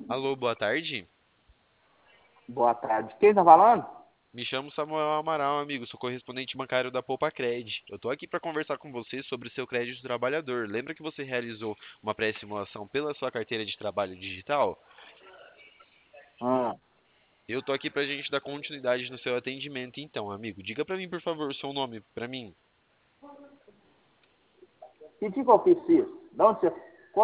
Alô, boa tarde. Boa tarde. Quem tá falando? Me chamo Samuel Amaral, amigo, sou correspondente bancário da Poupa-Cred. Eu tô aqui para conversar com você sobre o seu crédito trabalhador. Lembra que você realizou uma pré-simulação pela sua carteira de trabalho digital? Ah, Eu tô aqui pra gente dar continuidade no seu atendimento, então, amigo. Diga pra mim, por favor, o seu nome pra mim. que tipo eu fiz isso? De onde você...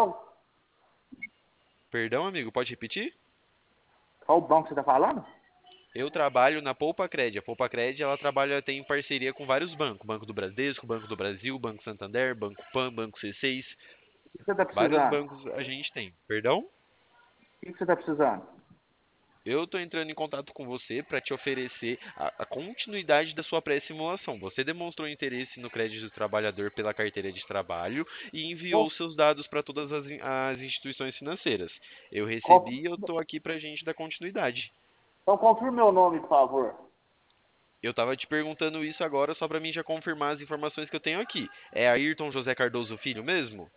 Perdão, amigo, pode repetir? Qual banco você tá falando? Eu trabalho na Poupa-Cred. A Poupa-Cred, ela trabalha, tem parceria com vários bancos. Banco do Bradesco, Banco do Brasil, Banco Santander, Banco Pan, Banco C6. O que você tá Vários precisando? bancos a gente tem. Perdão? O que você tá precisando? Eu estou entrando em contato com você para te oferecer a continuidade da sua pré-simulação. Você demonstrou interesse no crédito do trabalhador pela carteira de trabalho e enviou Qual, seus dados para todas as instituições financeiras. Eu qual, recebi e eu estou aqui para a gente dar continuidade. então confirme meu nome, por favor. Eu estava te perguntando isso agora só para mim já confirmar as informações que eu tenho aqui. É Ayrton José Cardoso Filho mesmo?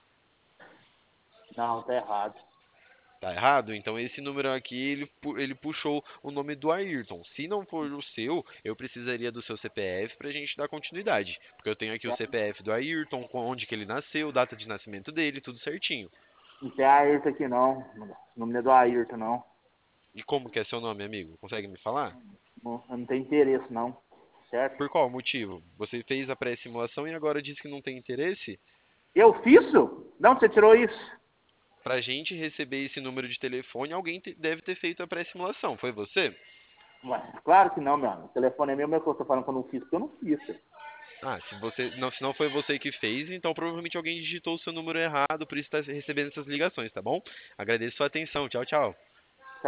Não, tá errado. Tá errado? Então esse número aqui, ele puxou o nome do Ayrton. Se não for o seu, eu precisaria do seu CPF pra gente dar continuidade. Porque eu tenho aqui o É, CPF do Ayrton, com onde que ele nasceu, data de nascimento dele, tudo certinho. não tem Ayrton aqui, não. O nome não é do Ayrton, não. E como que é seu nome, amigo? Consegue me falar? Não, eu não tenho interesse, não. Certo? Por qual motivo? Você fez a pré-simulação e agora diz que não tem interesse? Eu fiz isso? De onde você tirou isso? Pra gente receber esse número de telefone, alguém deve ter feito a pré-simulação. Foi você? Ué, claro que não, meu amigo. O telefone é meu, mas eu tô falando que eu não fiz, porque eu não fiz. Ah, se não foi você que fez, então provavelmente alguém digitou o seu número errado, por isso está recebendo essas ligações, tá bom? Agradeço sua atenção. Tchau, tchau.